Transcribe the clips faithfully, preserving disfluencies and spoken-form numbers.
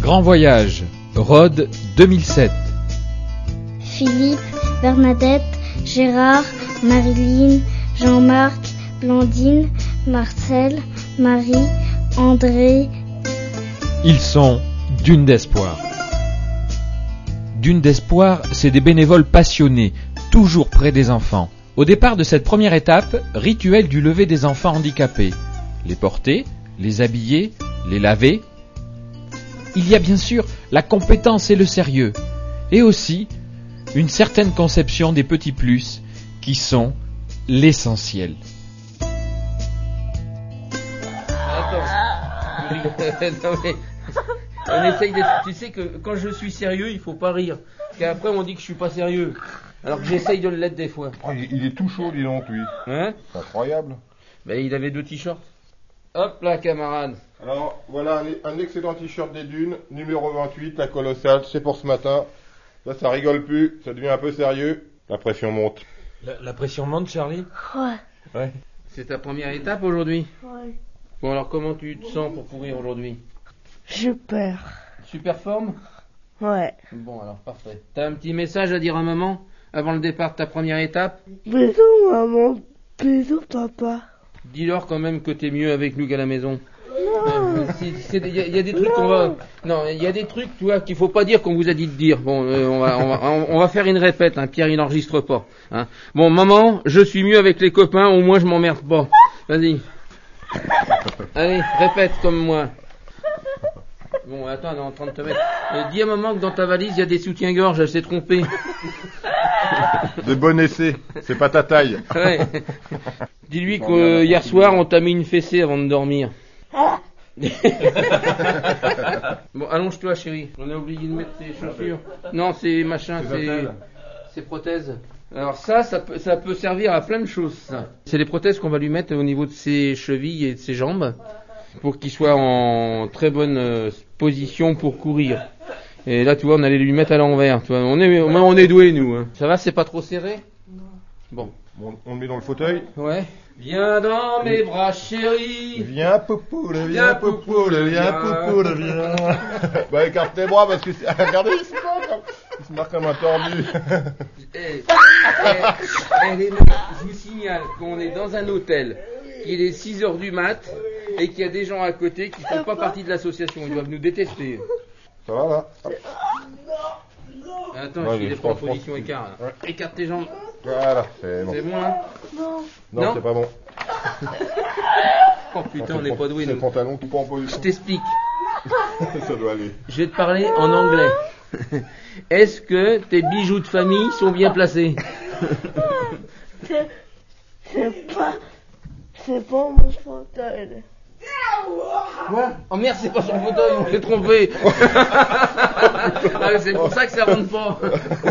Grand Voyage, Rhodes deux mille sept. Philippe, Bernadette, Gérard, Marilyn, Jean-Marc, Blandine, Marcel, Marie, André. Ils sont Dune d'Espoir. Dune d'Espoir, c'est des bénévoles passionnés, toujours près des enfants. Au départ de cette première étape, rituel du lever des enfants handicapés. Les porter, les habiller, les laver. Il y a bien sûr la compétence et le sérieux, et aussi une certaine conception des petits plus qui sont l'essentiel. Attends, non mais, on essaye d'être... Tu sais que quand je suis sérieux, il faut pas rire. Parce qu'après on dit que je suis pas sérieux. Alors que j'essaye de l'être des fois. Oh, il, il est tout chaud, dis donc, lui. Hein? C'est incroyable. Ben, il avait deux t-shirts. Hop là, camarade. Alors, voilà un, un excellent t-shirt des Dunes, numéro vingt-huit, la colossale, c'est pour ce matin. Là, ça rigole plus, ça devient un peu sérieux. La pression monte. La, la pression monte, Charlie? Ouais. Ouais. C'est ta première étape aujourd'hui? Ouais. Bon, alors comment tu te sens pour courir aujourd'hui? Je perds. Super forme? Ouais. Bon, alors parfait. T'as un petit message à dire à maman avant le départ de ta première étape? Bisous maman, bisous papa. Dis-leur quand même que t'es mieux avec nous qu'à la maison. Non. Il y, y a des trucs qu'on va... Non, il y a des trucs, tu vois, qu'il faut pas dire qu'on vous a dit de dire. Bon, euh, on, va, on, va, on va faire une répète, hein. Pierre il n'enregistre pas. Hein. Bon, maman, je suis mieux avec les copains, au moins je m'emmerde pas. Vas-y. Allez, répète comme moi. Bon, attends, on est en train de te mettre... Euh, dis à maman que dans ta valise, il y a des soutiens-gorge, elle s'est trompée. Des bons essais, c'est pas ta taille. Ouais. Dis-lui que hier soir, on t'a mis une fessée avant de dormir. Bon, allonge-toi, chérie. On a oublié de mettre tes chaussures. Non, c'est machin, c'est... c'est prothèses. Alors ça, ça peut, ça peut servir à plein de choses, ça. C'est les prothèses qu'on va lui mettre au niveau de ses chevilles et de ses jambes, pour qu'il soit en très bonne euh, position pour courir. Et là, tu vois, on allait lui mettre à l'envers. Tu vois, on est, on est doués, nous. Hein. Ça va, c'est pas trop serré? Non. Bon. Bon, on le met dans le fauteuil. Ouais. Viens dans mes bras, chérie. Viens, poupoule, viens, poupoule, viens, poupoule, viens. Bah, écarte tes bras parce que c'est... Regardez, il se marque comme, il se marque comme un tordu. Eh, eh, eh, les mecs, je vous signale qu'on est dans un hôtel, qu'il est six heures du mat, et qu'il y a des gens à côté qui font pas partie de l'association. Ils doivent nous détester. Ça va, là? Hop. Attends, Ouais, il est je pas en pense- position pense- écart. Là. Ouais. Écarte tes jambes. Voilà, c'est bon. C'est bon, là? Non. Non, Non. c'est pas bon. Oh putain, Non, on c'est n'est pas le doués, C'est le nous. pantalon qui prend en Je position. t'explique. Ça doit aller. Je vais te parler en anglais. Est-ce que tes bijoux de famille sont bien placés? C'est, c'est pas, c'est pas mon fauteuil. Quoi? Oh merde, c'est pas son fauteuil, on s'est trompé. Ah, c'est pour ça que ça rentre pas.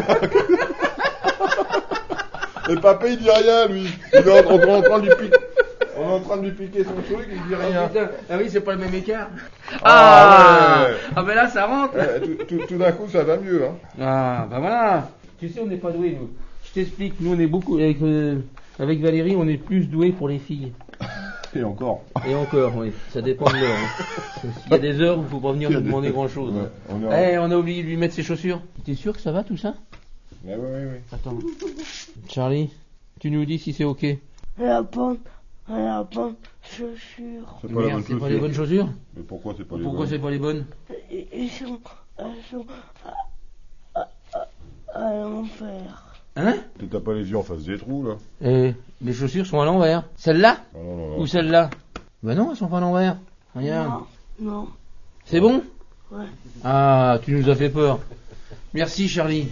Et papa, il dit rien, lui. Il est en, on est en train de lui piquer. On est en train de lui piquer son truc, il dit Ah, rien. putain. Ah oui, c'est pas le même écart. Ah, Ah, ouais. ah ben là, ça rentre. Eh, tout, tout, tout d'un coup, ça va mieux, hein. Ah, bah voilà. Tu sais, on n'est pas doués, nous. Je t'explique, nous, on est beaucoup, avec, euh, avec Valérie, on est plus doués pour les filles. Et encore. Et encore, oui. Ça dépend de l'heure. Hein. Il y a des heures où il faut pas venir nous demander grand chose. Ouais, on Eh, est en- on a oublié de lui mettre ses chaussures. T'es sûr que ça va, tout ça? Mais oui, oui, oui. Attends. Charlie, tu nous dis si c'est ok. La bonne, la bonne chaussure. C'est pas la Merde, bonne c'est pas chaussure. les bonnes chaussures? Mais pourquoi c'est pas les Pourquoi bonnes c'est pas les bonnes? Ils ils sont, ils sont à, à, à, à l'envers. Hein? T'as pas les yeux en face des trous, là? Eh, les chaussures sont à l'envers. Celle-là? Ah, non, non, non. Ou celle-là? Bah non, elles sont pas à l'envers. Regarde. Non, non, C'est bon? ouais. Ah, tu nous as fait peur. Merci, Charlie.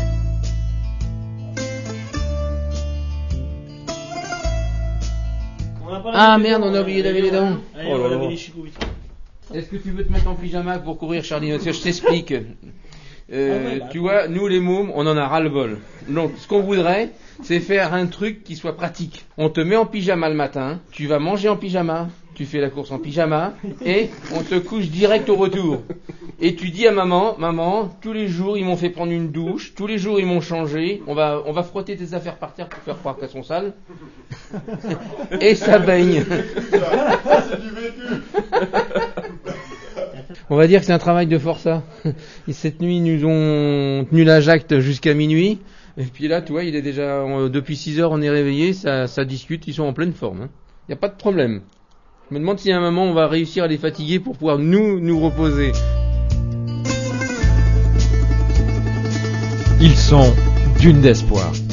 On a pas Ah, lavé les merde, dents, on a oublié de laver les dents. Allez, Oh on là va là. laver les chicots vite. Est-ce que tu veux te mettre en pyjama pour courir, Charlie? Parce que je t'explique. Euh, Ah ouais, bah, tu vois, nous les mômes, on en a ras-le-bol. Donc, ce qu'on voudrait, c'est faire un truc qui soit pratique. On te met en pyjama le matin, tu vas manger en pyjama, tu fais la course en pyjama, et on te couche direct au retour. Et tu dis à maman, maman, tous les jours ils m'ont fait prendre une douche, tous les jours ils m'ont changé, on va, on va frotter tes affaires par terre pour faire croire qu'elles sont sales. Et ça baigne. C'est du vécu. On va dire que c'est un travail de forçat. Et cette nuit, ils nous ont tenu la jacte jusqu'à minuit. Et puis là, tu vois, il est déjà, on, depuis six heures, on est réveillé, ça, ça discute, ils sont en pleine forme. Hein. Il n'y a pas de problème. Je me demande si à un moment, on va réussir à les fatiguer pour pouvoir nous, nous reposer. Ils sont d'une d'espoir.